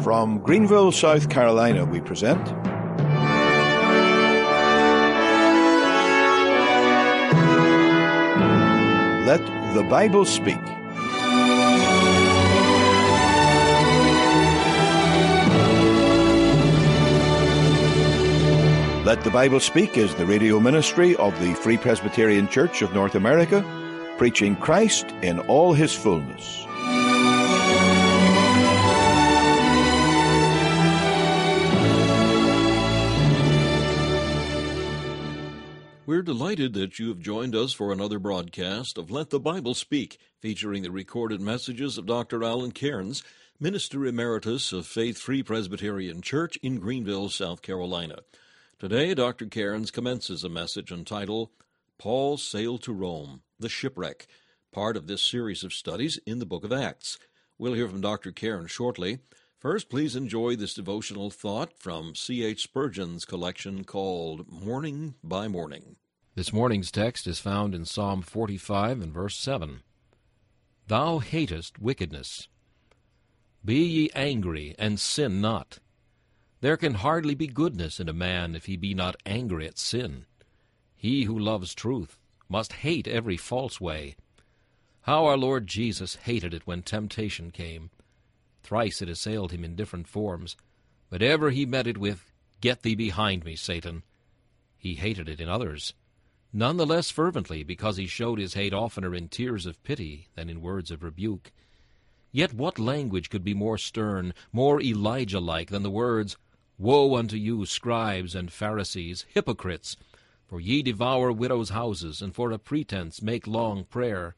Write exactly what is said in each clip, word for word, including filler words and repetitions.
From Greenville, South Carolina, we present Let the Bible Speak. Let the Bible Speak is the radio ministry of the Free Presbyterian Church of North America, preaching Christ in all his fullness. We're delighted that you have joined us for another broadcast of Let the Bible Speak, featuring the recorded messages of Doctor Alan Cairns, Minister Emeritus of Faith Free Presbyterian Church in Greenville, South Carolina. Today, Doctor Cairns commences a message entitled, Paul Sailed to Rome, the Shipwreck, part of this series of studies in the book of Acts. We'll hear from Doctor Cairns shortly. First, please enjoy this devotional thought from C H Spurgeon's collection called Morning by Morning. This morning's text is found in Psalm forty-five and verse seven. Thou hatest wickedness. Be ye angry, and sin not. There can hardly be goodness in a man if he be not angry at sin. He who loves truth must hate every false way. How our Lord Jesus hated it when temptation came. Thrice it assailed him in different forms, but ever he met it with, Get thee behind me, Satan. He hated it in others, none the less fervently because he showed his hate oftener in tears of pity than in words of rebuke. Yet what language could be more stern, more Elijah-like than the words, Woe unto you, scribes and Pharisees, hypocrites! For ye devour widows' houses, and for a pretense make long prayer.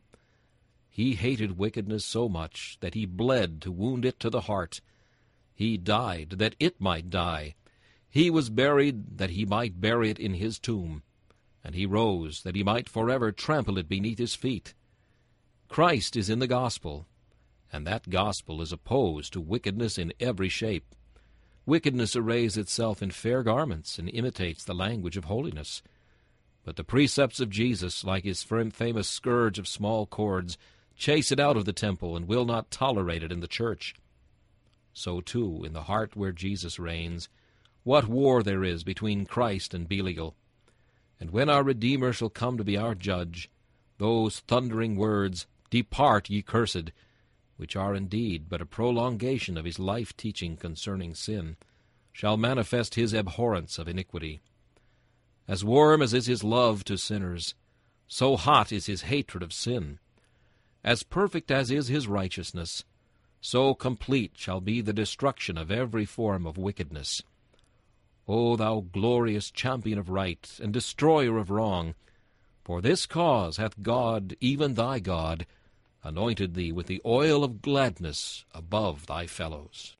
He hated wickedness so much that he bled to wound it to the heart. He died that it might die. He was buried that he might bury it in his tomb. And he rose that he might forever trample it beneath his feet. Christ is in the gospel, and that gospel is opposed to wickedness in every shape. Wickedness arrays itself in fair garments and imitates the language of holiness. But the precepts of Jesus, like his famous scourge of small cords, chase it out of the temple and will not tolerate it in the church. So, too, in the heart where Jesus reigns, what war there is between Christ and Belial. And when our Redeemer shall come to be our judge, those thundering words, Depart, ye cursed, which are indeed but a prolongation of his life-teaching concerning sin, shall manifest his abhorrence of iniquity. As warm as is his love to sinners, so hot is his hatred of sin. As perfect as is his righteousness, so complete shall be the destruction of every form of wickedness. O thou glorious champion of right, and destroyer of wrong, for this cause hath God, even thy God, anointed thee with the oil of gladness above thy fellows.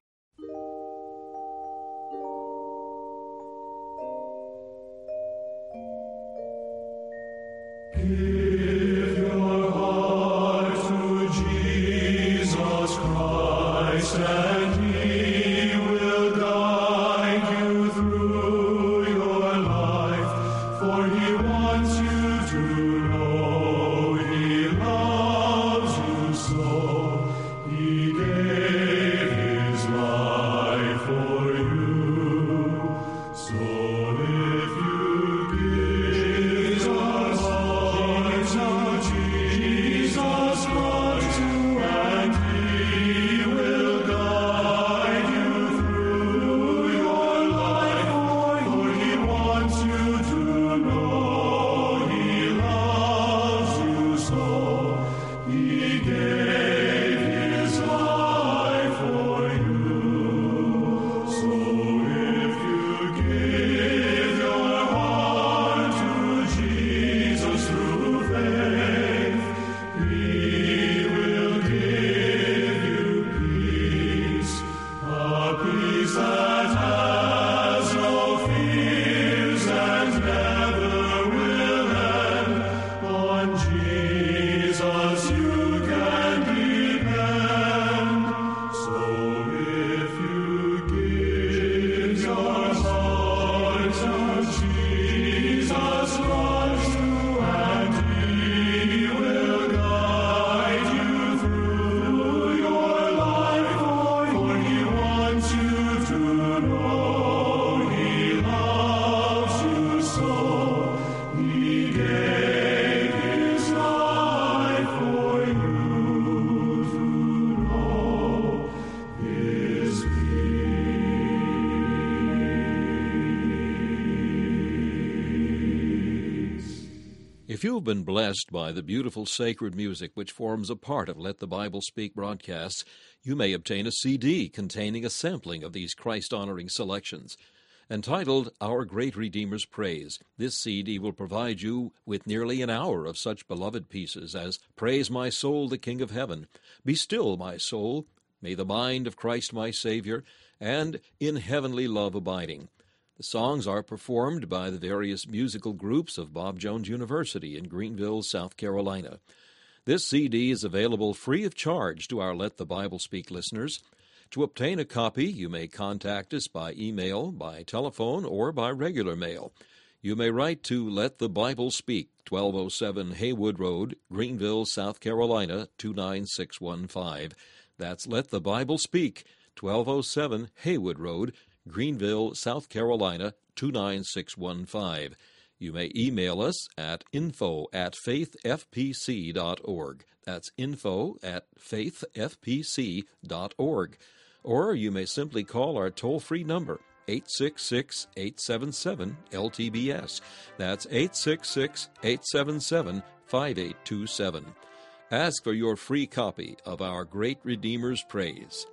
Give your heart to Jesus Christ, and he will guide you through your life, for he wants you to know he loves you so. He gave his life for you. So if you give Jesus, Jesus Christ, and he will guide If you have been blessed by the beautiful sacred music which forms a part of Let the Bible Speak broadcasts, you may obtain a C D containing a sampling of these Christ-honoring selections. Entitled Our Great Redeemer's Praise, this C D will provide you with nearly an hour of such beloved pieces as Praise My Soul, the King of Heaven, Be Still, My Soul, May the Mind of Christ My Savior, and In Heavenly Love Abiding. The songs are performed by the various musical groups of Bob Jones University in Greenville, South Carolina. This C D is available free of charge to our Let the Bible Speak listeners. To obtain a copy, you may contact us by email, by telephone, or by regular mail. You may write to Let the Bible Speak, twelve oh seven Haywood Road, Greenville, South Carolina, two nine six one five. That's Let the Bible Speak, twelve oh seven Haywood Road, Greenville, South Carolina, two nine six one five. You may email us at info at faith f p c dot org. That's info at faith f p c dot org. Or you may simply call our toll-free number, eight six six, eight seven seven, L T B S. That's eight six six, eight seven seven, five eight two seven. Ask for your free copy of Our Great Redeemer's Praise.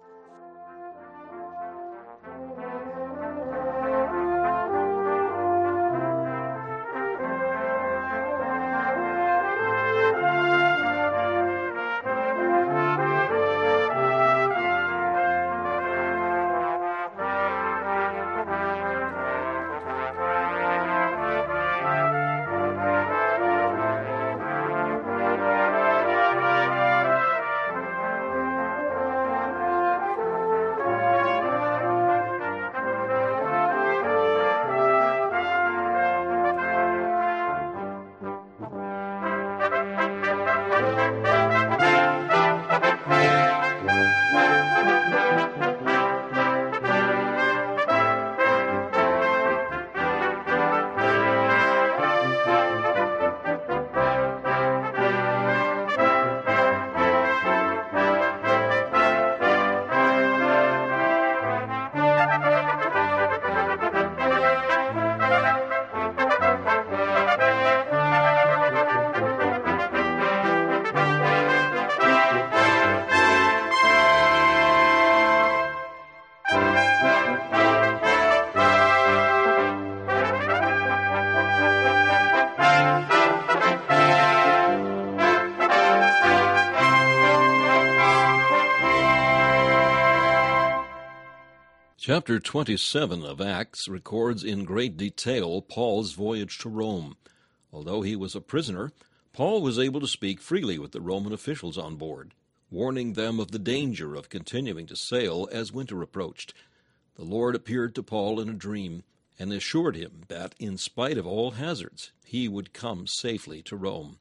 Chapter twenty-seven of Acts records in great detail Paul's voyage to Rome. Although he was a prisoner, Paul was able to speak freely with the Roman officials on board, warning them of the danger of continuing to sail as winter approached. The Lord appeared to Paul in a dream and assured him that, in spite of all hazards, he would come safely to Rome.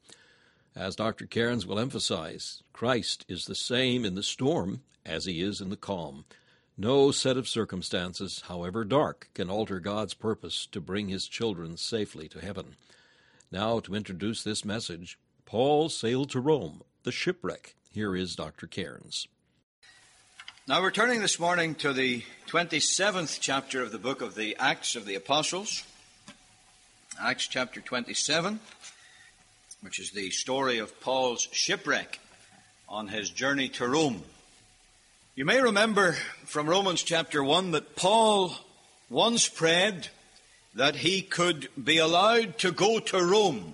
As Doctor Cairns will emphasize, Christ is the same in the storm as he is in the calm. No set of circumstances, however dark, can alter God's purpose to bring his children safely to heaven. Now, to introduce this message, Paul sailed to Rome, the shipwreck. Here is Doctor Cairns. Now we're turning this morning to the twenty-seventh chapter of the book of the Acts of the Apostles. Acts chapter twenty-seven, which is the story of Paul's shipwreck on his journey to Rome. You may remember from Romans chapter one that Paul once prayed that he could be allowed to go to Rome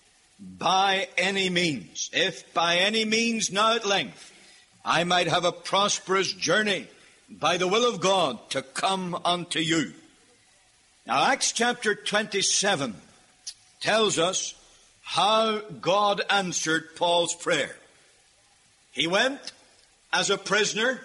by any means, if by any means now at length I might have a prosperous journey by the will of God to come unto you. Now Acts chapter twenty-seven tells us how God answered Paul's prayer. He went as a prisoner.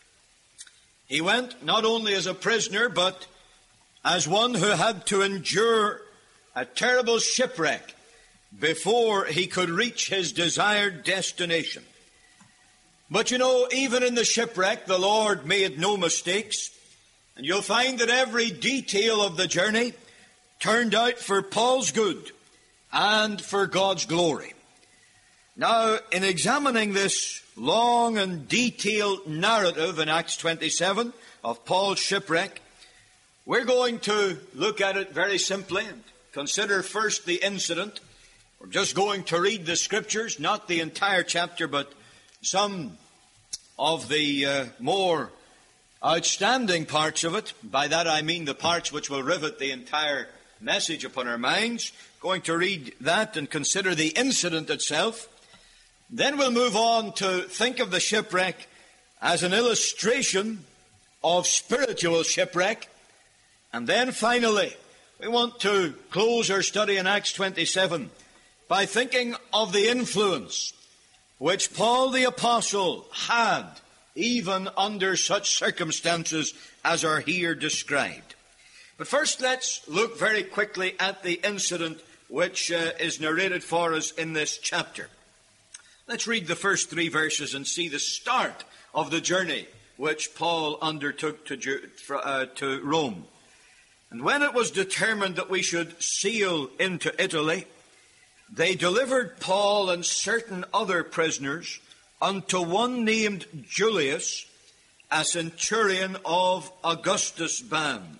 He went not only as a prisoner, but as one who had to endure a terrible shipwreck before he could reach his desired destination. But you know, even in the shipwreck, the Lord made no mistakes. And you'll find that every detail of the journey turned out for Paul's good and for God's glory. Now, in examining this long and detailed narrative in Acts twenty-seven of Paul's shipwreck, we're going to look at it very simply and consider first the incident We're just going to read the Scriptures, not the entire chapter, but some of the uh, more outstanding parts of it. By that I mean the parts which will rivet the entire message upon our minds. Going to read that and consider the incident itself. Then we'll move on to think of the shipwreck as an illustration of spiritual shipwreck. And then finally, we want to close our study in Acts twenty-seven by thinking of the influence which Paul the Apostle had even under such circumstances as are here described. But first, let's look very quickly at the incident which uh, is narrated for us in this chapter. Let's read the first three verses and see the start of the journey which Paul undertook to, uh, to Rome. And when it was determined that we should sail into Italy, they delivered Paul and certain other prisoners unto one named Julius, a centurion of Augustus' band.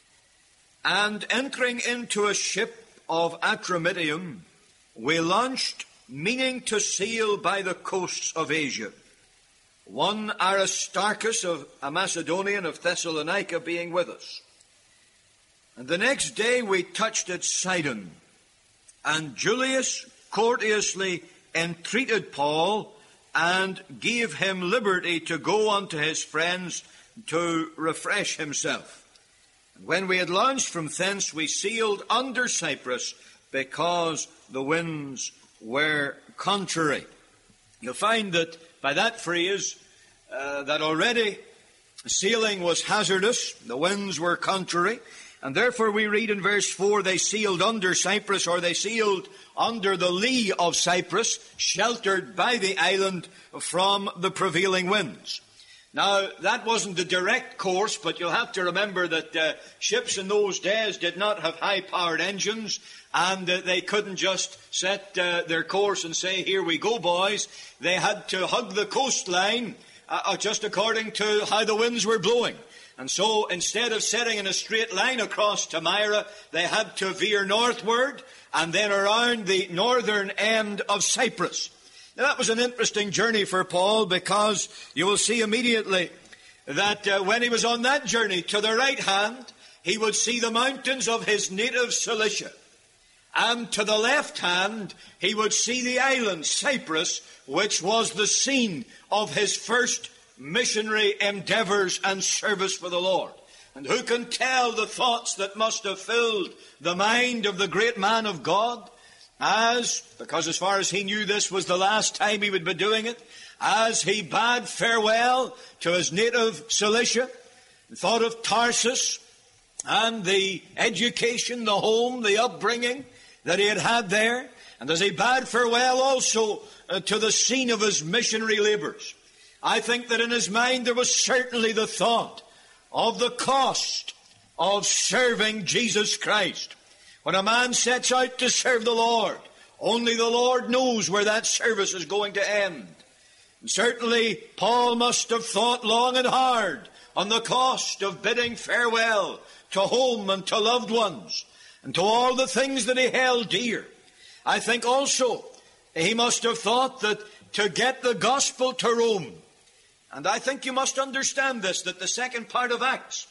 And entering into a ship of Adramyttium, we launched, meaning to sail by the coasts of Asia. One Aristarchus, of a Macedonian of Thessalonica, being with us. And the next day we touched at Sidon, and Julius courteously entreated Paul and gave him liberty to go unto his friends to refresh himself. And when we had launched from thence, we sailed under Cyprus, because the winds were contrary. You'll find that by that phrase, uh, that already sailing was hazardous, the winds were contrary, and therefore we read in verse four, they sailed under Cyprus, or they sailed under the lee of Cyprus, sheltered by the island from the prevailing winds. Now, that wasn't the direct course, but you'll have to remember that uh, ships in those days did not have high-powered engines, and uh, they couldn't just set uh, their course and say, here we go, boys. They had to hug the coastline uh, just according to how the winds were blowing. And so, instead of setting in a straight line across to Myra, they had to veer northward and then around the northern end of Cyprus. Now, that was an interesting journey for Paul, because you will see immediately that uh, when he was on that journey, to the right hand, he would see the mountains of his native Cilicia. And to the left hand, he would see the island, Cyprus, which was the scene of his first missionary endeavors and service for the Lord. And who can tell the thoughts that must have filled the mind of the great man of God, as, because as far as he knew this was the last time he would be doing it, as he bade farewell to his native Cilicia, and thought of Tarsus and the education, the home, the upbringing that he had had there, and as he bade farewell also uh, to the scene of his missionary labors, I think that in his mind there was certainly the thought of the cost of serving Jesus Christ. When a man sets out to serve the Lord, only the Lord knows where that service is going to end. And certainly Paul must have thought long and hard on the cost of bidding farewell to home and to loved ones and to all the things that he held dear. I think also he must have thought that to get the gospel to Rome, and I think you must understand this, that the second part of Acts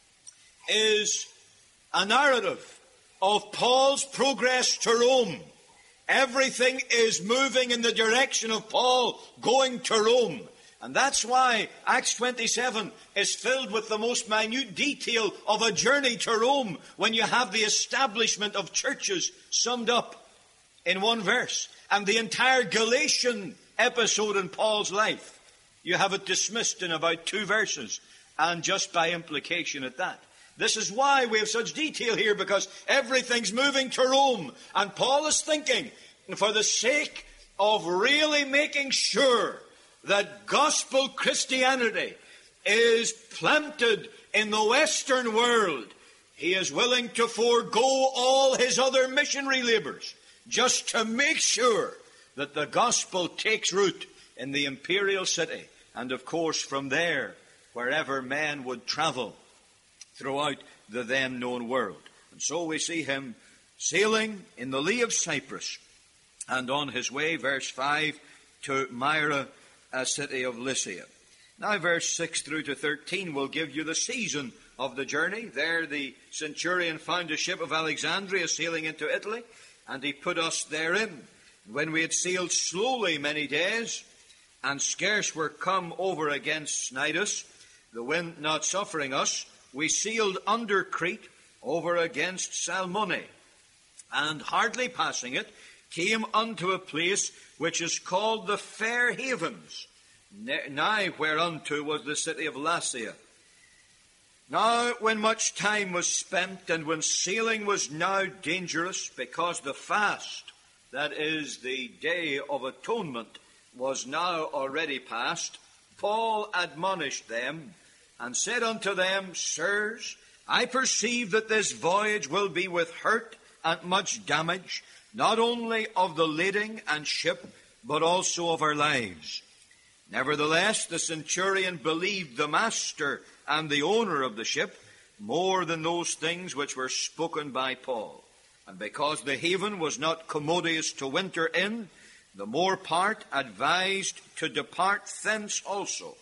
is a narrative of Paul's progress to Rome. Everything is moving in the direction of Paul going to Rome. And that's why Acts twenty-seven is filled with the most minute detail of a journey to Rome, when you have the establishment of churches summed up in one verse. And the entire Galatian episode in Paul's life, you have it dismissed in about two verses, and just by implication at that. This is why we have such detail here, because everything's moving to Rome. And Paul is thinking, for the sake of really making sure that gospel Christianity is planted in the Western world, he is willing to forego all his other missionary labors just to make sure that the gospel takes root in the imperial city. And of course, from there, wherever men would travel throughout the then known world. And so we see him sailing in the lee of Cyprus, and on his way, verse five, to Myra, a city of Lycia. Now, verse six through to thirteen will give you the season of the journey. There the centurion found a ship of Alexandria sailing into Italy, and he put us therein. When we had sailed slowly many days, and scarce were come over against Cnidus, the wind not suffering us, we sailed under Crete over against Salmone, and hardly passing it, came unto a place which is called the Fair Havens, nigh whereunto was the city of Lasea. Now, when much time was spent, and when sailing was now dangerous, because the fast, that is, the day of atonement, was now already past, Paul admonished them, and said unto them, Sirs, I perceive that this voyage will be with hurt and much damage, not only of the lading and ship, but also of our lives. Nevertheless, the centurion believed the master and the owner of the ship more than those things which were spoken by Paul. And because the haven was not commodious to winter in, the more part advised to depart thence also,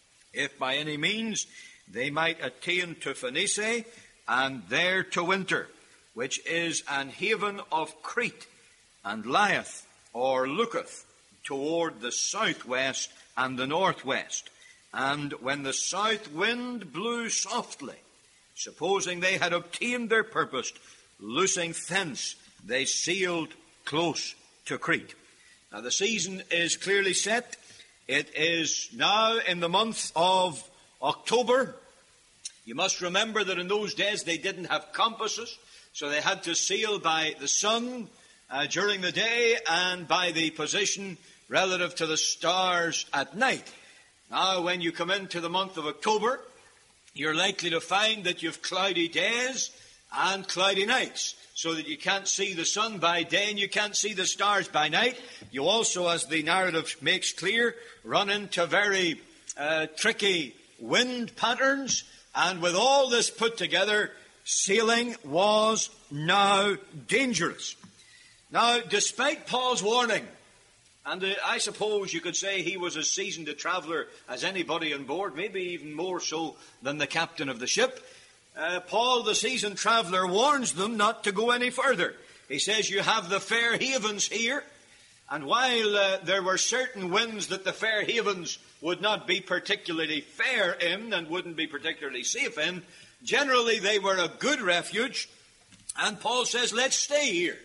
if by any means they might attain to Phoenice, and there to winter, which is an haven of Crete, and lieth or looketh toward the southwest and the northwest. And when the south wind blew softly, supposing they had obtained their purpose, loosing thence, they sailed close to Crete. Now the season is clearly set. It is now in the month of October. You must remember that in those days they didn't have compasses, so they had to sail by the sun uh, during the day and by the position relative to the stars at night. Now, when you come into the month of October, you're likely to find that you've cloudy days and cloudy nights, so that you can't see the sun by day and you can't see the stars by night. You also, as the narrative makes clear, run into very uh, tricky wind patterns. And with all this put together, sailing was now dangerous. Now, despite Paul's warning, and uh, I suppose you could say he was as seasoned a traveller as anybody on board, maybe even more so than the captain of the ship, uh, Paul, the seasoned traveller, warns them not to go any further. He says, you have the fair havens here, and while uh, there were certain winds that the fair havens would not be particularly fair in and wouldn't be particularly safe in, generally they were a good refuge, and Paul says, let's stay here.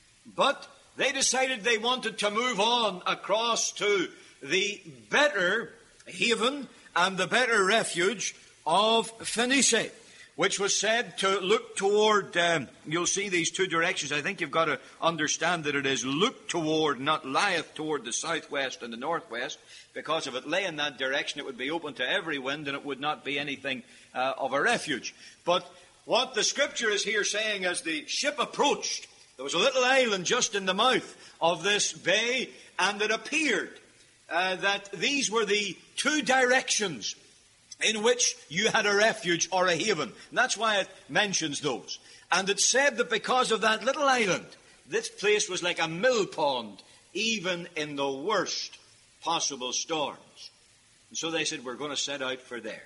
But they decided they wanted to move on across to the better haven and the better refuge of Phoenice, which was said to look toward, um, you'll see these two directions. I think you've got to understand that it is look toward, not lieth toward the southwest and the northwest, because if it lay in that direction, it would be open to every wind and it would not be anything uh, of a refuge. But what the scripture is here saying, as the ship approached, there was a little island just in the mouth of this bay, and it appeared uh, that these were the two directions in which you had a refuge or a haven. And that's why it mentions those. And it said that because of that little island, this place was like a mill pond, even in the worst possible storms. And so they said, we're going to set out for there.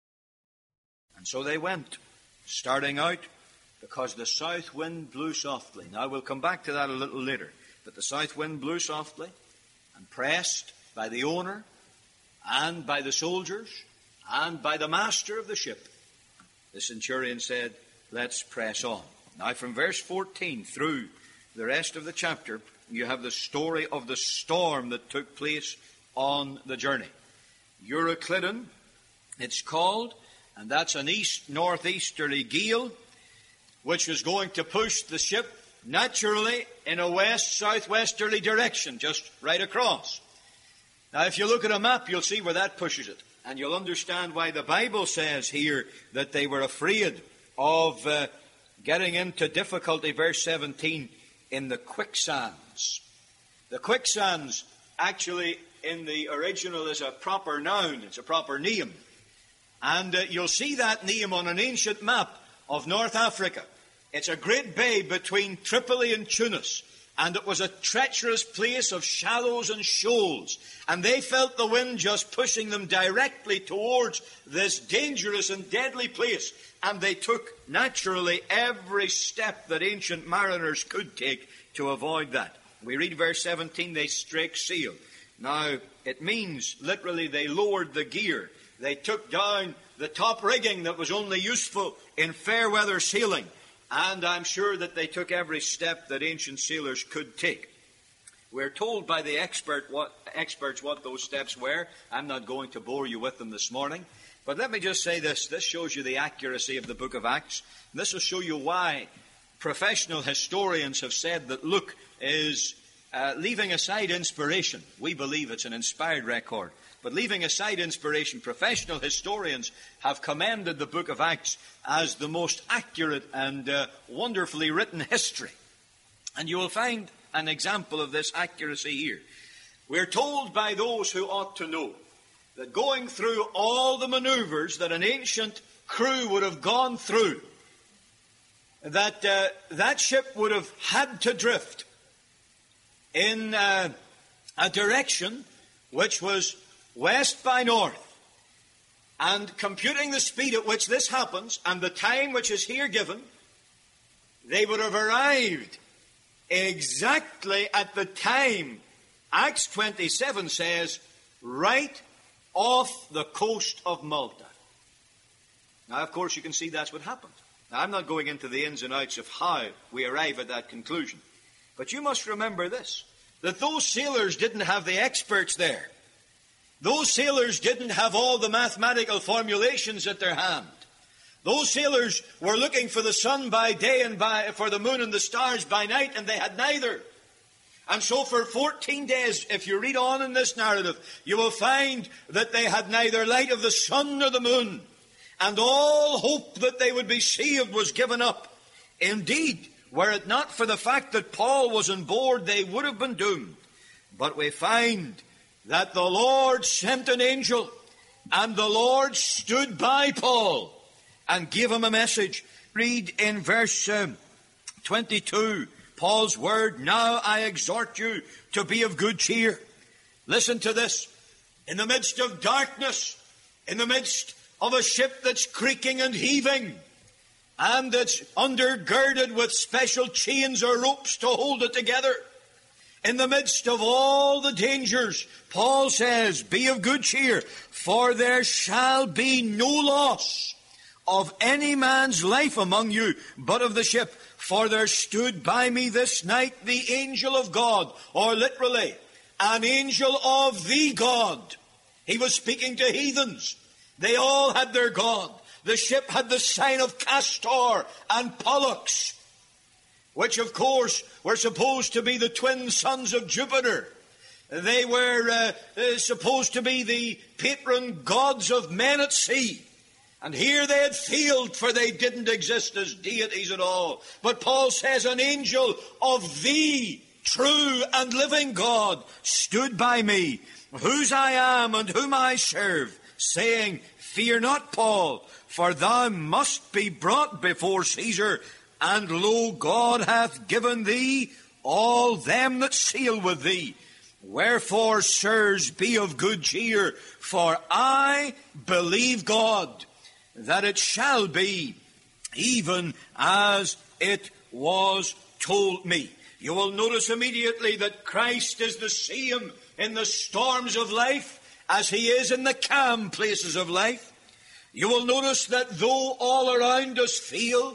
And so they went, starting out, because the south wind blew softly. Now, we'll come back to that a little later. But the south wind blew softly, and pressed by the owner, and by the soldiers, and by the master of the ship, the centurion said, let's press on. Now, from verse fourteen through the rest of the chapter, you have the story of the storm that took place on the journey. Euroclydon, it's called, and that's an east-northeasterly gale, which was going to push the ship naturally in a west-southwesterly direction, just right across. Now, if you look at a map, you'll see where that pushes it. And you'll understand why the Bible says here that they were afraid of uh, getting into difficulty, verse seventeen, in the quicksands. The quicksands, actually, in the original is a proper noun. It's a proper name. And uh, you'll see that name on an ancient map of North Africa. It's a great bay between Tripoli and Tunis. And it was a treacherous place of shallows and shoals. And they felt the wind just pushing them directly towards this dangerous and deadly place. And they took, naturally, every step that ancient mariners could take to avoid that. We read verse seventeen, they strake sail. Now, it means, literally, they lowered the gear. They took down the top rigging that was only useful in fair weather sailing. And I'm sure that they took every step that ancient sailors could take. We're told by the expert what, experts what those steps were. I'm not going to bore you with them this morning. But let me just say this. This shows you the accuracy of the book of Acts. This will show you why professional historians have said that Luke is uh, leaving aside inspiration. We believe it's an inspired record. But leaving aside inspiration, professional historians have commended the book of Acts as the most accurate and uh, wonderfully written history. And you will find an example of this accuracy here. We're told by those who ought to know that going through all the maneuvers that an ancient crew would have gone through, that uh, that ship would have had to drift in uh, a direction which was west by north. And computing the speed at which this happens and the time which is here given, they would have arrived exactly at the time Acts twenty-seven says, right off the coast of Malta. Now, of course, you can see that's what happened. Now, I'm not going into the ins and outs of how we arrive at that conclusion. But you must remember this, that those sailors didn't have the experts there. Those sailors didn't have all the mathematical formulations at their hand. Those sailors were looking for the sun by day and by, for the moon and the stars by night, and they had neither. And so for fourteen days, if you read on in this narrative, you will find that they had neither light of the sun nor the moon. And all hope that they would be saved was given up. Indeed, were it not for the fact that Paul was on board, they would have been doomed. But we find that the Lord sent an angel, and the Lord stood by Paul and gave him a message. Read in verse uh, twenty-two, Paul's word, now I exhort you to be of good cheer. Listen to this. In the midst of darkness, in the midst of a ship that's creaking and heaving, and that's undergirded with special chains or ropes to hold it together, in the midst of all the dangers, Paul says, be of good cheer, for there shall be no loss of any man's life among you, but of the ship. For there stood by me this night the angel of God, or literally, an angel of the God. He was speaking to heathens. They all had their God. The ship had the sign of Castor and Pollux, which, of course, were supposed to be the twin sons of Jupiter. They were uh, uh, supposed to be the patron gods of men at sea. And here they had failed, for they didn't exist as deities at all. But Paul says, an angel of the true and living God stood by me, whose I am and whom I serve, saying, fear not, Paul, for thou must be brought before Caesar. And lo, God hath given thee all them that sail with thee. Wherefore, sirs, be of good cheer, for I believe God, that it shall be even as it was told me. You will notice immediately that Christ is the same in the storms of life as he is in the calm places of life. You will notice that though all around us fail,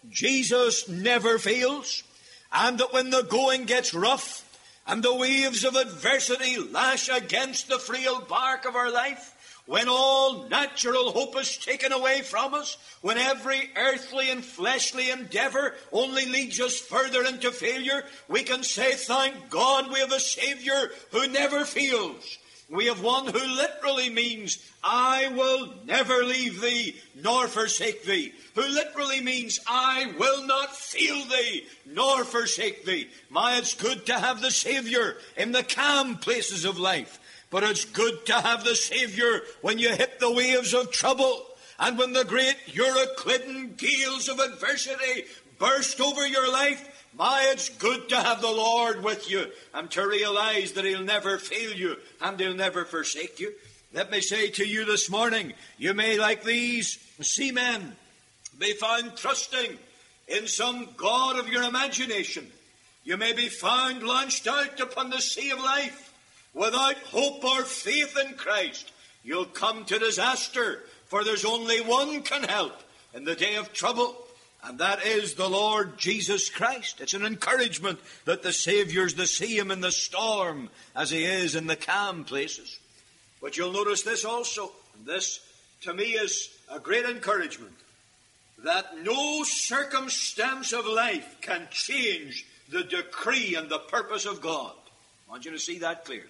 Jesus never fails, and that when the going gets rough and the waves of adversity lash against the frail bark of our life, when all natural hope is taken away from us, when every earthly and fleshly endeavor only leads us further into failure, we can say, thank God we have a Savior who never fails. We have one who literally means, I will never leave thee nor forsake thee. Who literally means, I will not fail thee nor forsake thee. My, it's good to have the Savior in the calm places of life. But it's good to have the Savior when you hit the waves of trouble and when the great Euroclydon gales of adversity burst over your life. My, it's good to have the Lord with you and to realize that He'll never fail you and He'll never forsake you. Let me say to you this morning, you may, like these seamen, be found trusting in some god of your imagination. You may be found launched out upon the sea of life without hope or faith in Christ. You'll come to disaster, for there's only one can help in the day of trouble, and that is the Lord Jesus Christ. It's an encouragement that the Saviour's to see Him in the storm as He is in the calm places. But you'll notice this also, and this to me is a great encouragement, that no circumstance of life can change the decree and the purpose of God. I want you to see that clearly.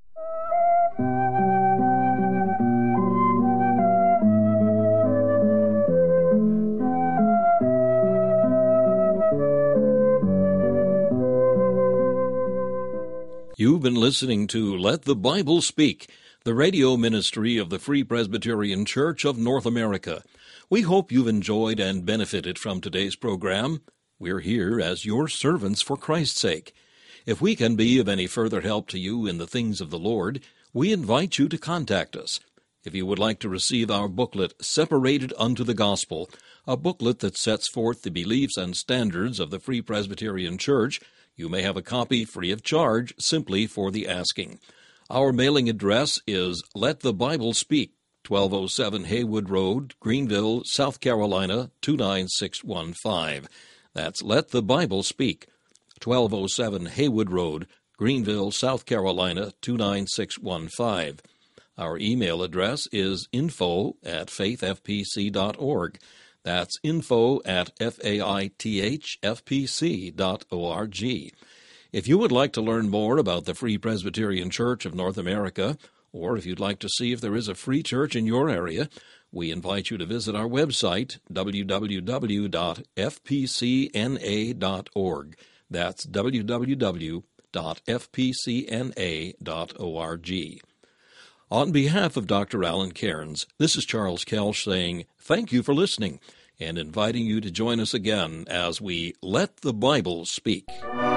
You've been listening to Let the Bible Speak, the radio ministry of the Free Presbyterian Church of North America. We hope you've enjoyed and benefited from today's program. We're here as your servants for Christ's sake. If we can be of any further help to you in the things of the Lord, we invite you to contact us. If you would like to receive our booklet, Separated Unto the Gospel, a booklet that sets forth the beliefs and standards of the Free Presbyterian Church, you may have a copy free of charge simply for the asking. Our mailing address is Let the Bible Speak, twelve oh seven Haywood Road, Greenville, South Carolina, two nine six one five. That's Let the Bible Speak, twelve oh seven Haywood Road, Greenville, South Carolina, two nine six one five. Our email address is info at faith f p c dot org. That's info at faithfpc dot org. If you would like to learn more about the Free Presbyterian Church of North America, or if you'd like to see if there is a free church in your area, we invite you to visit our website, w w w dot f p c n a dot org. That's w w w dot f p c n a dot org. On behalf of Doctor Alan Cairns, this is Charles Kelsch saying thank you for listening and inviting you to join us again as we Let the Bible Speak.